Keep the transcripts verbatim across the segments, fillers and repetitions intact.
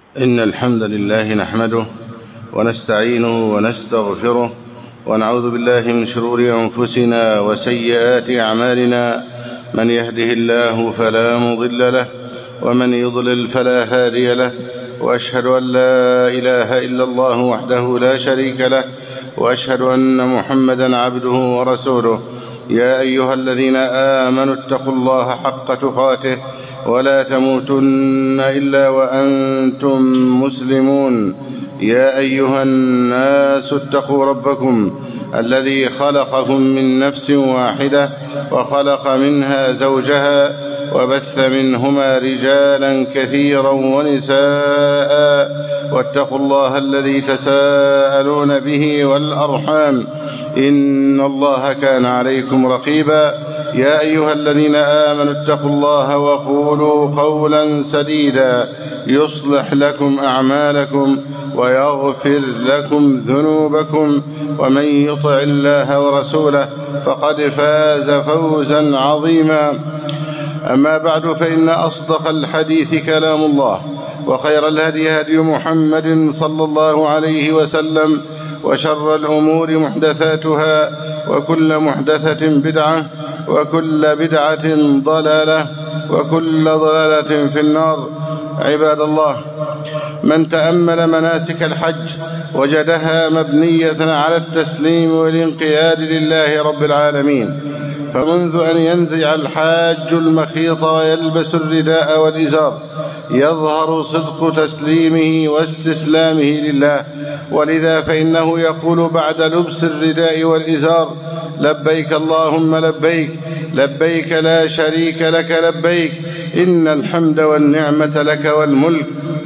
إن الحمد لله نحمده ونستعينه ونستغفره ونعوذ بالله من شرور أنفسنا وسيئات أعمالنا. من يهده الله فلا مضل له ومن يضلل فلا هادي له، وأشهد أن لا إله إلا الله وحده لا شريك له، وأشهد أن محمدا عبده ورسوله. يا أيها الذين آمنوا اتقوا الله حق تقاته ولا تموتن إلا وأنتم مسلمون. يا أيها الناس اتقوا ربكم الذي خلقكم من نفس واحدة وخلق منها زوجها وبث منهما رجالا كثيرا ونساء، واتقوا الله الذي تساءلون به والأرحام إن الله كان عليكم رقيبا. يا أيها الذين آمنوا اتقوا الله وقولوا قولا سديدا يصلح لكم أعمالكم ويغفر لكم ذنوبكم، ومن يطع الله ورسوله فقد فاز فوزا عظيما. أما بعد، فإن أصدق الحديث كلام الله، وخير الهدي هدي محمد صلى الله عليه وسلم، وشر الأمور محدثاتها، وكل محدثة بدعة، وكل بدعة ضلالة، وكل ضلالة في النار. عباد الله، من تأمل مناسك الحج وجدها مبنية على التسليم والانقياد لله رب العالمين. فمنذ أن ينزع الحاج المخيط ويلبس الرداء والإزار يظهر صدق تسليمه واستسلامه لله، ولذا فإنه يقول بعد لبس الرداء والإزار: لبيك اللهم لبيك، لبيك لا شريك لك لبيك، إن الحمد والنعمة لك والملك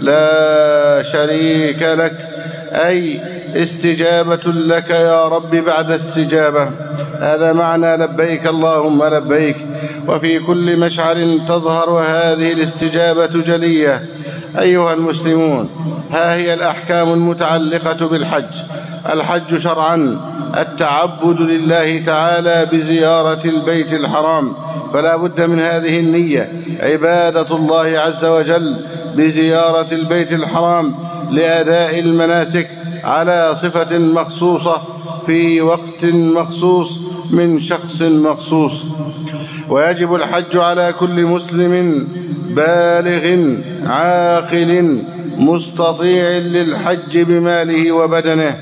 لا شريك لك. أي استجابة لك يا رب بعد استجابة. هذا معنى لبيك اللهم لبيك. وفي كل مشعر تظهر هذه الاستجابة جلية. أيها المسلمون، ها هي الأحكام المتعلقة بالحج. الحج شرعا التعبد لله تعالى بزيارة البيت الحرام، فلا بد من هذه النية، عبادة الله عز وجل بزيارة البيت الحرام لأداء المناسك على صفة مخصوصة في وقت مخصوص من شخص مخصوص. ويجب الحج على كل مسلم بالغ عاقل مستطيع للحج بماله وبدنه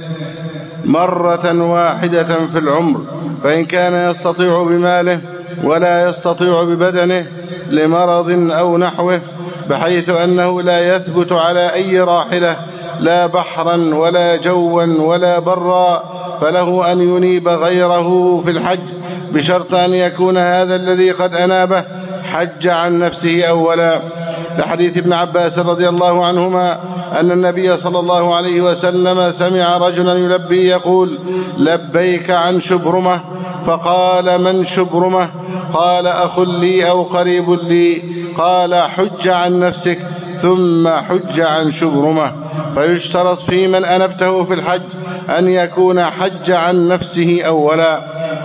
مرة واحدة في العمر، فإن كان يستطيع بماله ولا يستطيع ببدنه لمرض أو نحوه، بحيث أنه لا يثبت على أي راحلة لا بحرا ولا جوا ولا برا، فله أن ينيب غيره في الحج، بشرط أن يكون هذا الذي قد أنابه حج عن نفسه أولا، لحديث ابن عباس رضي الله عنهما أن النبي صلى الله عليه وسلم سمع رجلا يلبي يقول: لبيك عن شبرمة. فقال: من شبرمة؟ قال: أخ لي أو قريب لي. قال: حج عن نفسك ثم حج عن شبرمة. فيشترط في من أنبته في الحج أن يكون حج عن نفسه أولا.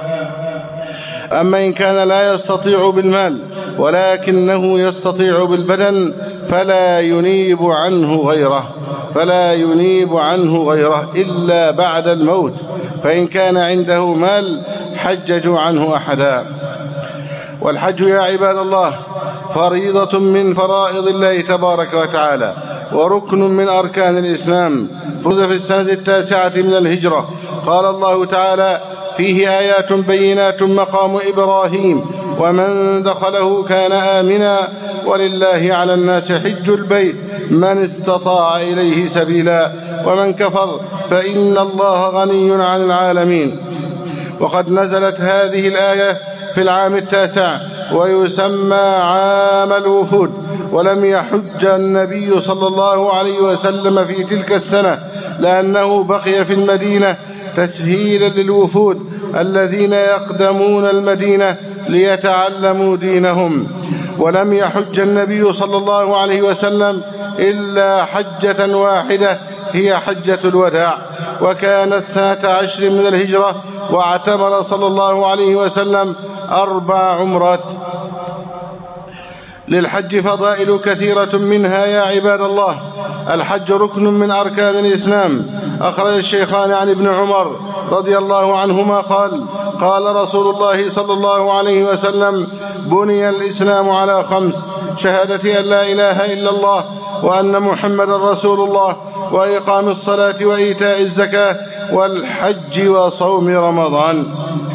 أما إن كان لا يستطيع بالمال ولكنه يستطيع بالبدن فلا ينيب عنه غيره فلا ينيب عنه غيره إلا بعد الموت، فإن كان عنده مال حججوا عنه أحدا. والحج يا عباد الله فريضة من فرائض الله تبارك وتعالى، وركن من أركان الإسلام، فرض في السنة التاسعة من الهجرة. قال الله تعالى: فيه آيات بينات مقام إبراهيم ومن دخله كان آمنا ولله على الناس حج البيت من استطاع إليه سبيلا ومن كفر فإن الله غني عن العالمين. وقد نزلت هذه الآية في العام التاسع، ويسمى عام الوفود، ولم يحج النبي صلى الله عليه وسلم في تلك السنة، لأنه بقي في المدينة تسهيلا للوفود الذين يقدمون المدينة ليتعلموا دينهم. ولم يحج النبي صلى الله عليه وسلم إلا حجة واحدة هي حجة الوداع، وكانت سنة عشر من الهجرة، واعتمر صلى الله عليه وسلم أربع عمرات. للحج فضائل كثيرة، منها يا عباد الله الحج ركن من أركان الإسلام. أخرج الشيخان عن ابن عمر رضي الله عنهما قال: قال رسول الله صلى الله عليه وسلم: بني الإسلام على خمس: شهادة أن لا إله إلا الله وأن محمدا رسول الله، وإقام الصلاة وإيتاء الزكاة، والحج وصوم رمضان.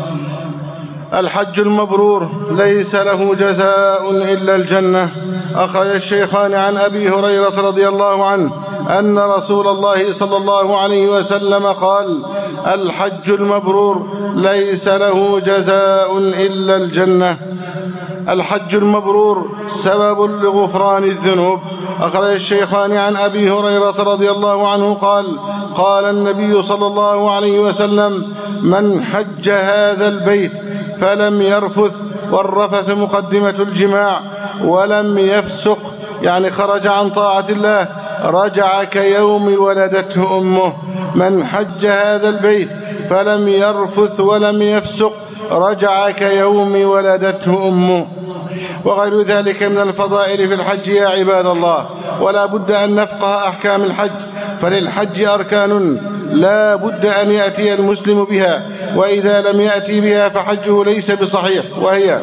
الحج المبرور ليس له جزاء إلا الجنة. أخرج الشيخان عن أبي هريرة رضي الله عنه أن رسول الله صلى الله عليه وسلم قال: الحج المبرور ليس له جزاء إلا الجنة. الحج المبرور سبب لغفران الذنوب. أخرج الشيخان عن أبي هريرة رضي الله عنه قال: قال النبي صلى الله عليه وسلم: من حج هذا البيت فلم يرفث، والرفث مقدمة الجماع، ولم يفسق يعني خرج عن طاعة الله، رجع كيوم ولدته أمه. من حج هذا البيت فلم يرفث ولم يفسق، رجع كيوم ولدته أمه. وغير ذلك من الفضائل في الحج يا عباد الله. ولا بد أن نفقه أحكام الحج، فللحج أركان لا بد أن يأتي المسلم بها، وإذا لم يأتي بها فحجه ليس بصحيح. وهي: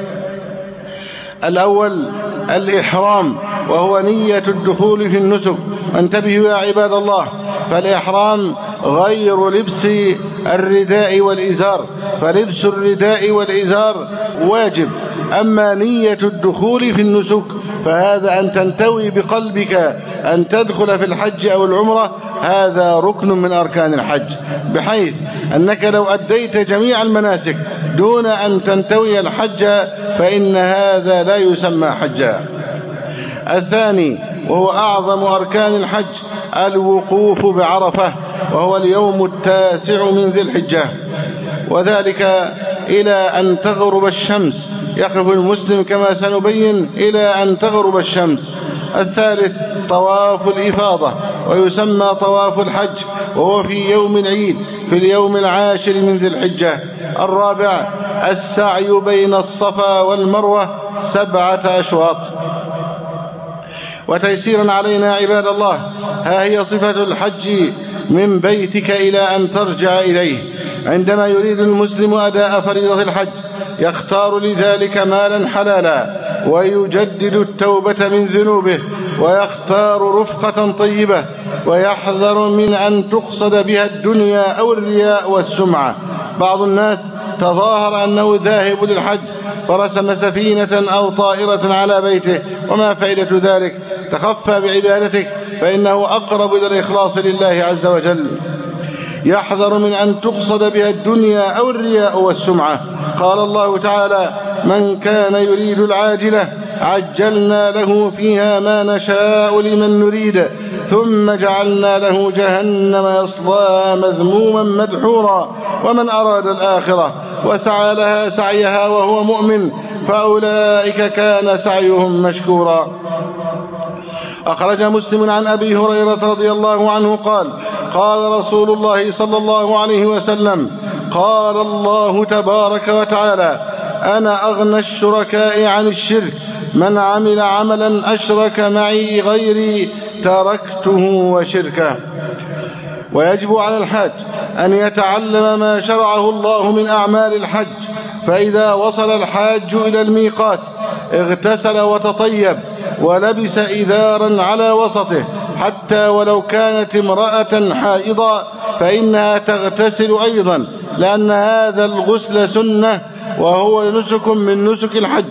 الأول الإحرام، وهو نية الدخول في النسك. انتبهوا يا عباد الله، فالإحرام غير لبس الرداء والإزار، فلبس الرداء والإزار واجب، أما نية الدخول في النسك فهذا أن تنتوي بقلبك أن تدخل في الحج أو العمرة، هذا ركن من أركان الحج، بحيث أنك لو أديت جميع المناسك دون أن تنتوي الحج فإن هذا لا يسمى حجا. الثاني وهو أعظم أركان الحج الوقوف بعرفة، وهو اليوم التاسع من ذي الحجة، وذلك إلى أن تغرب الشمس. يقف المسلم كما سنبين إلى أن تغرب الشمس. الثالث طواف الإفاضة، ويسمى طواف الحج، وهو في يوم العيد في اليوم العاشر من ذي الحجة. الرابع السعي بين الصفا والمروة سبعة أشواط. وتيسيرا علينا عباد الله، ها هي صفة الحج من بيتك إلى أن ترجع إليه. عندما يريد المسلم أداء فريضة الحج يختار لذلك مالا حلالا، ويجدد التوبة من ذنوبه، ويختار رفقة طيبة، ويحذر من أن تقصد بها الدنيا أو الرياء والسمعة. بعض الناس تظاهر أنه ذاهب للحج فرسم سفينة أو طائرة على بيته، وما فائدة ذلك؟ تخفى بعبادتك، فإنه أقرب إلى الإخلاص لله عز وجل. يحذر من أن تقصد بها الدنيا أو الرياء والسمعة. قال الله تعالى: من كان يريد العاجلة عجلنا له فيها ما نشاء لمن نريد ثم جعلنا له جهنم يصلاها مذموما مدحورا ومن أراد الآخرة وسعى لها سعيها وهو مؤمن فأولئك كان سعيهم مشكورا. أخرج مسلم عن أبي هريرة رضي الله عنه قال: قال رسول الله صلى الله عليه وسلم: قال الله تبارك وتعالى: أنا أغنى الشركاء عن الشرك، من عمل عملا أشرك معي غيري تركته وشركه. ويجب على الحاج أن يتعلم ما شرعه الله من أعمال الحج، فإذا وصل الحاج إلى الميقات اغتسل وتطيب ولبس إذارا على وسطه، حتى ولو كانت امرأة حائضا فإنها تغتسل أيضا، لأن هذا الغسل سنة وهو نسك من نسك الحج.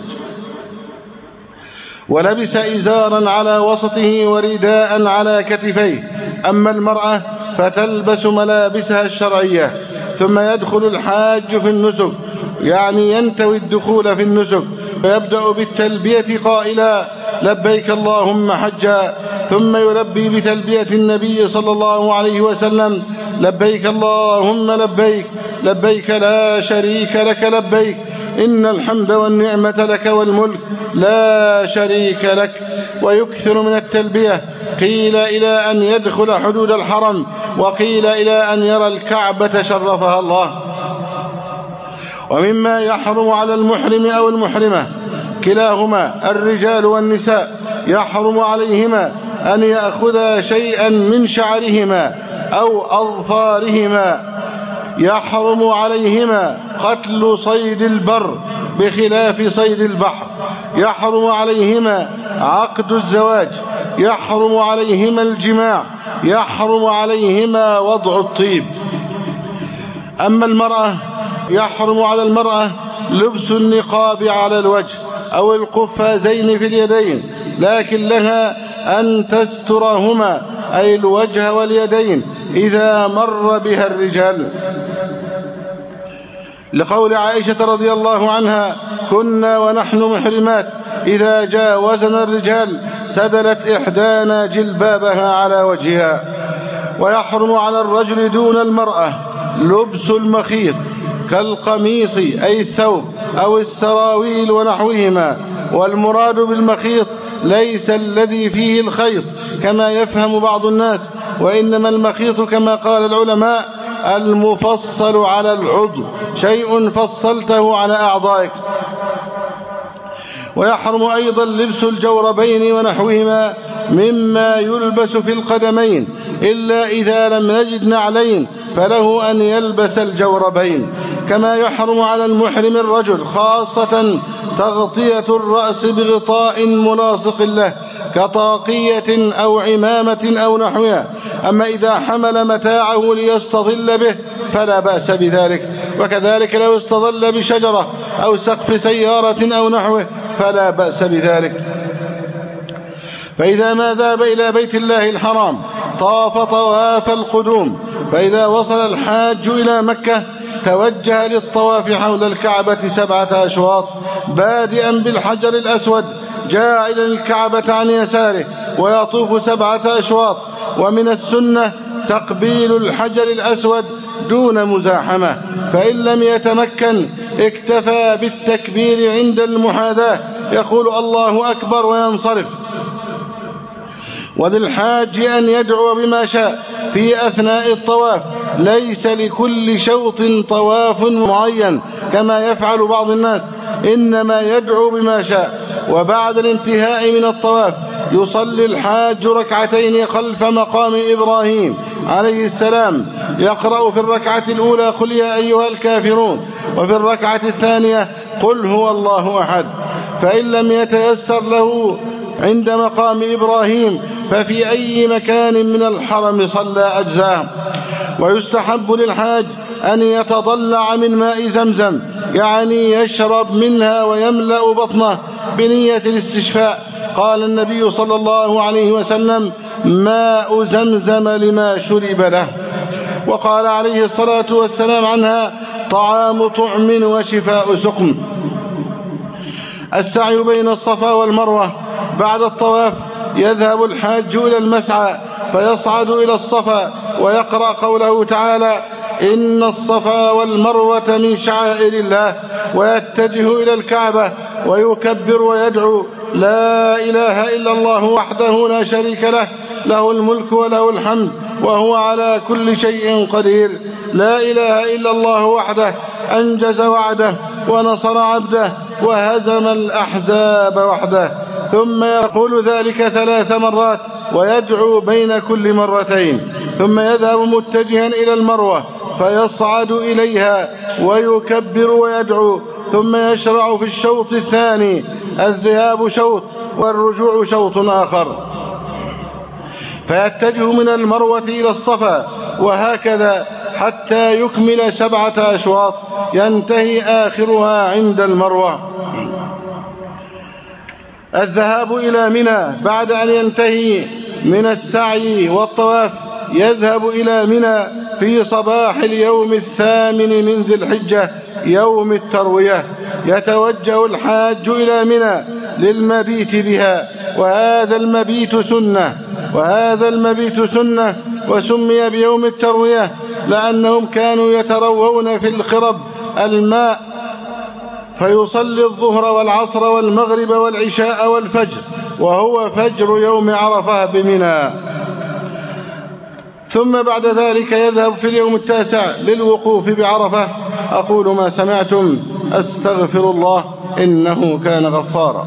ولبس إزارا على وسطه ورداء على كتفيه. أما المرأة فتلبس ملابسها الشرعية. ثم يدخل الحاج في النسك، يعني ينتوي الدخول في النسك، ويبدأ بالتلبية قائلا: لبيك اللهم حجا، ثم يلبي بتلبية النبي صلى الله عليه وسلم: لبيك اللهم لبيك، لبيك لا شريك لك لبيك، إن الحمد والنعمة لك والملك لا شريك لك. ويكثر من التلبية، قيل إلى أن يدخل حدود الحرم، وقيل إلى أن يرى الكعبة شرفها الله. ومما يحرم على المحرم أو المحرمة كلاهما الرجال والنساء يحرم عليهما أن يأخذا شيئا من شعرهما أو أظفارهما. يحرم عليهما قتل صيد البر بخلاف صيد البحر. يحرم عليهما عقد الزواج. يحرم عليهما الجماع. يحرم عليهما وضع الطيب. أما المرأة يحرم على المرأة لبس النقاب على الوجه أو القفازين في اليدين، لكن لها أن تسترهما أي الوجه واليدين إذا مر بها الرجال، لقول عائشة رضي الله عنها: كنا ونحن محرمات إذا جاوزنا الرجال سدلت إحدانا جلبابها على وجهها. ويحرم على الرجل دون المرأة لبس المخيط كالقميص أي الثوب أو السراويل ونحوهما. والمراد بالمخيط ليس الذي فيه الخيط كما يفهم بعض الناس، وإنما المخيط كما قال العلماء المفصل على العضو، شيء فصلته على أعضائك. ويحرم أيضا لبس الجوربين ونحوهما مما يلبس في القدمين، إلا إذا لم يجد نعلين فله أن يلبس الجوربين. كما يحرم على المحرم الرجل خاصة تغطية الرأس بغطاء ملاصق له كطاقية أو عمامة أو نحوها. أما إذا حمل متاعه ليستظل به فلا بأس بذلك، وكذلك لو استظل بشجرة أو سقف سيارة أو نحوه فلا بأس بذلك. فإذا ما ذهب إلى بيت الله الحرام طاف طواف القدوم، فإذا وصل الحاج إلى مكة توجه للطواف حول الكعبة سبعة أشواط بادئا بالحجر الأسود جاعلا الكعبة عن يساره ويطوف سبعة أشواط. ومن السنة تقبيل الحجر الأسود دون مزاحمة، فإن لم يتمكن اكتفى بالتكبير عند المحاذاة يقول الله أكبر وينصرف. وللحاج أن يدعو بما شاء في أثناء الطواف، ليس لكل شوط طواف معين كما يفعل بعض الناس، إنما يدعو بما شاء. وبعد الانتهاء من الطواف يصلي الحاج ركعتين خلف مقام إبراهيم عليه السلام، يقرأ في الركعة الأولى قل يا أيها الكافرون، وفي الركعة الثانية قل هو الله أحد. فإن لم يتيسر له عند مقام إبراهيم ففي أي مكان من الحرم صلى أجزاء. ويستحب للحاج أن يتضلع من ماء زمزم، يعني يشرب منها ويملأ بطنه بنية الاستشفاء. قال النبي صلى الله عليه وسلم: ماء زمزم لما شرب له. وقال عليه الصلاة والسلام عنها: طعام طعم وشفاء سقم. السعي بين الصفا والمروة بعد الطواف يذهب الحاج إلى المسعى فيصعد إلى الصفا ويقرأ قوله تعالى: إن الصفا والمروة من شعائر الله، ويتجه إلى الكعبة ويكبر ويدعو: لا إله إلا الله وحده لا شريك له، له الملك وله الحمد وهو على كل شيء قدير. لا إله إلا الله وحده أنجز وعده ونصر عبده وهزم الأحزاب وحده. ثم يقول ذلك ثلاث مرات ويدعو بين كل مرتين، ثم يذهب متجها إلى المروة فيصعد إليها ويكبر ويدعو، ثم يشرع في الشوط الثاني، الذهاب شوط والرجوع شوط آخر، فيتجه من المروة إلى الصفا وهكذا حتى يكمل سبعة أشواط ينتهي آخرها عند المروة. الذهاب إلى منى بعد أن ينتهي من السعي والطواف يذهب إلى منى في صباح اليوم الثامن من ذي الحجة يوم التروية. يتوجه الحاج إلى منى للمبيت بها، وهذا المبيت سنة وهذا المبيت سنة وسمي بيوم التروية لأنهم كانوا يتروون في الخرب الماء، فيصلي الظهر والعصر والمغرب والعشاء والفجر، وهو فجر يوم عرفة بمنى. ثم بعد ذلك يذهب في اليوم التاسع للوقوف بعرفة. أقول ما سمعتم، أستغفر الله، إنه كان غفارا.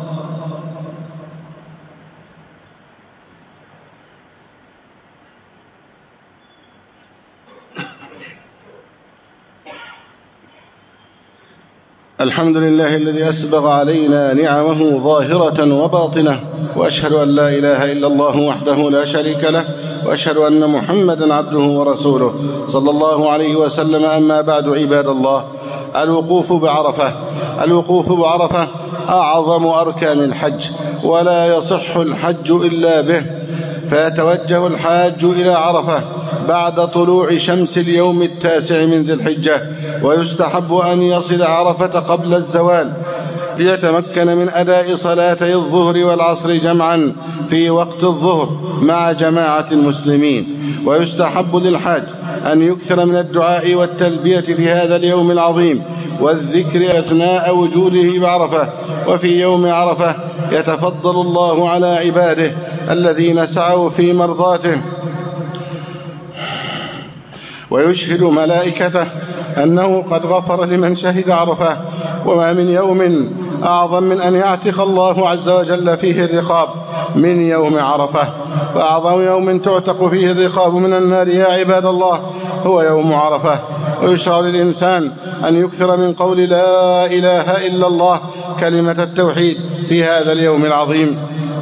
الحمد لله الذي أسبغ علينا نعمه ظاهرة وباطنة، وأشهد أن لا إله إلا الله وحده لا شريك له، وأشهد أن محمدًا عبده ورسوله صلى الله عليه وسلم. أما بعد، عباد الله، الوقوف بعرفة الوقوف بعرفة أعظم أركان الحج، ولا يصح الحج إلا به، فيتوجه الحاج إلى عرفة بعد طلوع شمس اليوم التاسع من ذي الحجة، ويستحب أن يصل عرفة قبل الزوال ليتمكن من أداء صلاتي الظهر والعصر جمعا في وقت الظهر مع جماعة المسلمين. ويستحب للحاج أن يكثر من الدعاء والتلبية في هذا اليوم العظيم والذكر أثناء وجوده بعرفة. وفي يوم عرفة يتفضل الله على عباده الذين سعوا في مرضاته، ويشهد ملائكته أنه قد غفر لمن شهد عرفة. وما من يوم أعظم من أن يعتق الله عز وجل فيه الرقاب من يوم عرفة، فأعظم يوم تعتق فيه الرقاب من النار يا عباد الله هو يوم عرفة. ويشرع للإنسان أن يكثر من قول لا إله إلا الله، كلمة التوحيد، في هذا اليوم العظيم.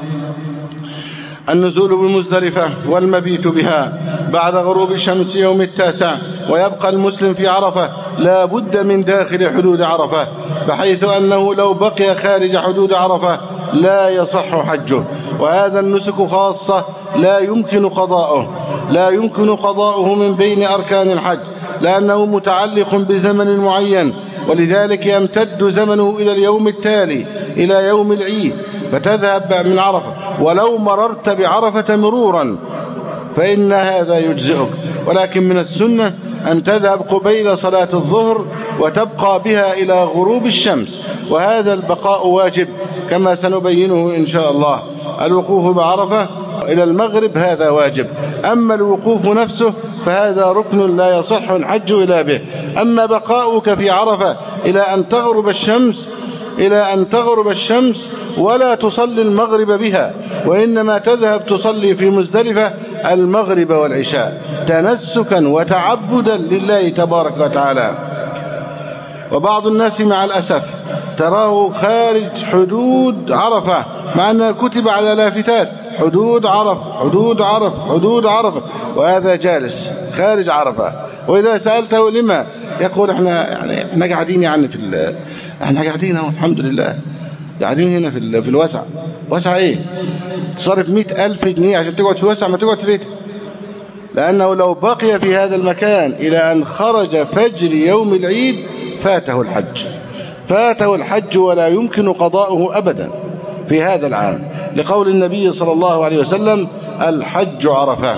النزول بمزدلفة والمبيت بها بعد غروب الشمس يوم التاسع، ويبقى المسلم في عرفة لا بد من داخل حدود عرفة، بحيث أنه لو بقي خارج حدود عرفة لا يصح حجه. وهذا النسك خاصة لا يمكن قضاؤه لا يمكن قضاؤه من بين أركان الحج، لأنه متعلق بزمن معين، ولذلك يمتد زمنه إلى اليوم التالي إلى يوم العيد، فتذهب من عرفة ولو مررت بعرفة مرورا فإن هذا يجزئك. ولكن من السنة أن تذهب قبيل صلاة الظهر وتبقى بها إلى غروب الشمس، وهذا البقاء واجب كما سنبينه إن شاء الله. الوقوف بعرفة إلى المغرب هذا واجب، أما الوقوف نفسه فهذا ركن لا يصح الحج إلا به. أما بقاؤك في عرفة إلى أن تغرب الشمس إلى أن تغرب الشمس ولا تصلي المغرب بها، وإنما تذهب تصلي في مزدلفة المغرب والعشاء تنسكا وتعبدا لله تبارك وتعالى. وبعض الناس مع الأسف تراه خارج حدود عرفة، مع أنها كتب على لافتات حدود عرفة حدود عرفة حدود عرفة، وهذا جالس خارج عرفة. وإذا سألته لما يقول احنا يعني احنا قاعدين يعني في ال... احنا قاعدين اهو الحمد لله قاعدين هنا في ال... في الوسع. وسع ايه؟ تصرف مئة ألف جنيه عشان تقعد في الوسع، ما تقعد في بيتك، لأنه لو بقي في هذا المكان إلى أن خرج فجر يوم العيد فاته الحج فاته الحج ولا يمكن قضاؤه أبدا في هذا العام، لقول النبي صلى الله عليه وسلم الحج عرفة.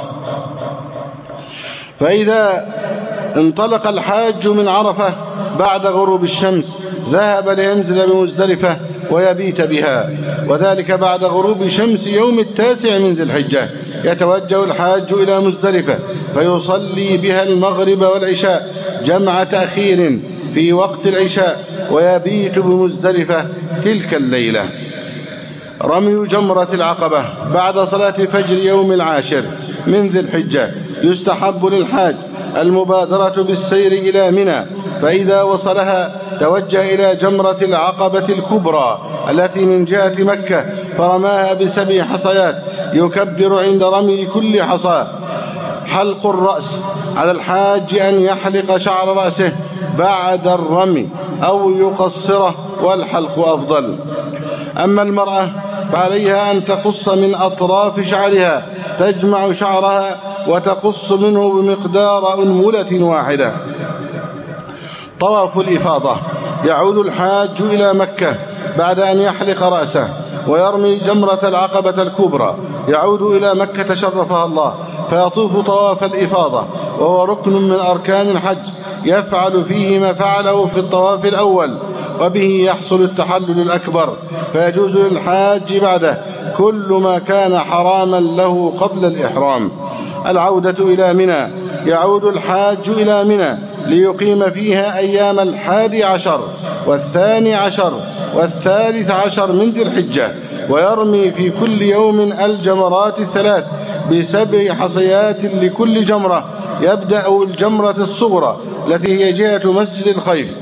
فإذا انطلق الحاج من عرفة بعد غروب الشمس ذهب لينزل بمزدلفة ويبيت بها، وذلك بعد غروب شمس يوم التاسع من ذي الحجة. يتوجه الحاج إلى مزدلفة فيصلي بها المغرب والعشاء جمع تأخير في وقت العشاء، ويبيت بمزدلفة تلك الليلة. رمي جمرة العقبة بعد صلاة فجر يوم العاشر من ذي الحجة. يستحب للحاج المبادرة بالسير إلى منى، فإذا وصلها توجه إلى جمرة العقبة الكبرى التي من جهة مكة، فرماها بسبع حصيات، يكبر عند رمي كل حصى. حلق الرأس، على الحاج أن يحلق شعر رأسه بعد الرمي أو يقصره، والحلق أفضل. أما المرأة فعليها أن تقص من أطراف شعرها، تجمع شعرها وتقص منه بمقدار أنملة واحدة. طواف الإفاضة، يعود الحاج إلى مكة بعد أن يحلق رأسه ويرمي جمرة العقبة الكبرى، يعود إلى مكة شرفها الله فيطوف طواف الإفاضة، وهو ركن من أركان الحج، يفعل فيه ما فعله في الطواف الأول، وبه يحصل التحلل الأكبر، فيجوز للحاج بعده كل ما كان حراما له قبل الإحرام. العودة إلى منى، يعود الحاج إلى منى ليقيم فيها أيام الحادي عشر والثاني عشر والثالث عشر من ذي الحجة، ويرمي في كل يوم الجمرات الثلاث بسبع حصيات لكل جمرة. يبدأ الجمرة الصغرى التي هي جهة مسجد الخيف،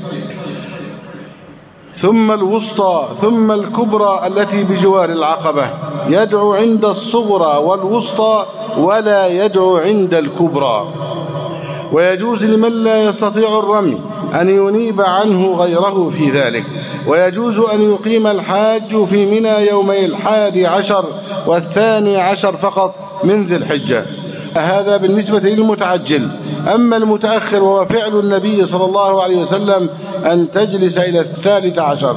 ثم الوسطى، ثم الكبرى التي بجوار العقبة. يدعو عند الصغرى والوسطى ولا يدعو عند الكبرى. ويجوز لمن لا يستطيع الرمي أن ينيب عنه غيره في ذلك. ويجوز أن يقيم الحاج في منى يومي الحادي عشر والثاني عشر فقط من ذي الحجة. هذا بالنسبة للمتعجل. أما المتأخر وهو فعل النبي صلى الله عليه وسلم أن تجلس إلى الثالث عشر.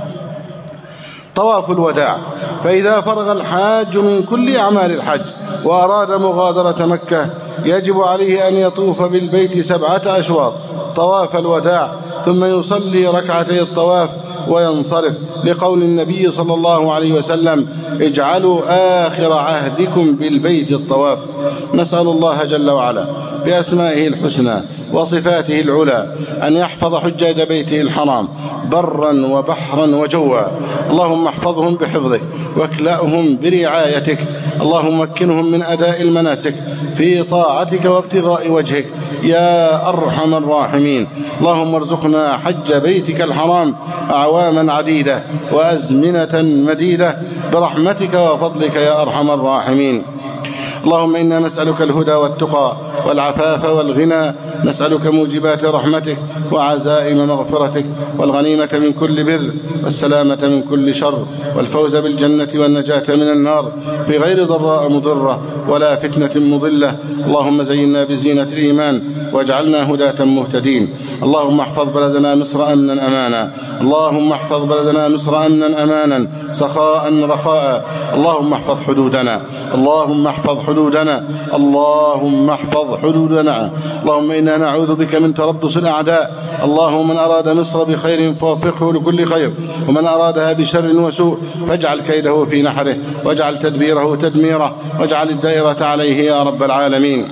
طواف الوداع، فإذا فرغ الحاج من كل أعمال الحج وأراد مغادرة مكة يجب عليه أن يطوف بالبيت سبعة أشواط طواف الوداع، ثم يصلي ركعتي الطواف وينصرف، لقول النبي صلى الله عليه وسلم: اجعلوا آخر عهدكم بالبيت الطواف. نسأل الله جل وعلا بأسمائه الحسنى وصفاته العلى أن يحفظ حجاج بيته الحرام برا وبحرا وجوا. اللهم احفظهم بحفظك واكلأهم برعايتك. اللهم مكنهم من أداء المناسك في طاعتك وابتغاء وجهك يا أرحم الراحمين. اللهم ارزقنا حج بيتك الحرام أعواما عديدة وأزمنة مديدة برحمتك وفضلك يا أرحم الراحمين. اللهم إنا نسألك الهدى والتقى والعفاف والغنى، نسألك موجبات رحمتك وعزائم مغفرتك والغنيمة من كل بر والسلامة من كل شر والفوز بالجنة والنجاة من النار في غير ضراء مضرة ولا فتنة مضلة. اللهم زينا بزينة الإيمان واجعلنا هداة مهتدين. اللهم احفظ بلدنا مصر أمنا أمانا. اللهم احفظ بلدنا مصر أمنا أمانا سخاء رخاء. اللهم احفظ حدودنا. اللهم احفظ حدودنا. اللهم احفظ حدودنا. اللهم إنا نعوذ بك من تربص الأعداء. اللهم من أراد مصر بخير فوفقه لكل خير، ومن أرادها بشر وسوء فاجعل كيده في نحره واجعل تدبيره تدميره واجعل الدائرة عليه يا رب العالمين.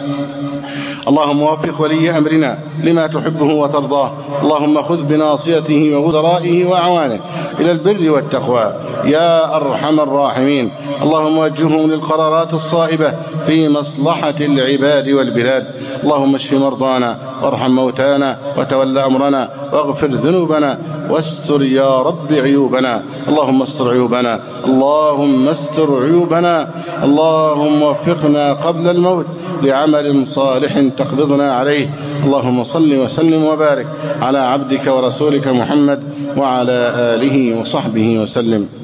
اللهم وفق ولي أمرنا لما تحبه وترضاه. اللهم خذ بناصيته ووزرائه وأعوانه إلى البر والتقوى يا أرحم الراحمين. اللهم وجههم للقرارات الصائبة في مصلحة العباد والبلاد. اللهم اشف مرضانا وارحم موتانا وتول أمرنا واغفر ذنوبنا واستر يا رب عيوبنا. اللهم استر عيوبنا. اللهم استر عيوبنا. اللهم وفقنا قبل الموت لعمل صالح تقبضنا عليه. اللهم صل وسلم وبارك على عبدك ورسولك محمد وعلى آله وصحبه وسلم.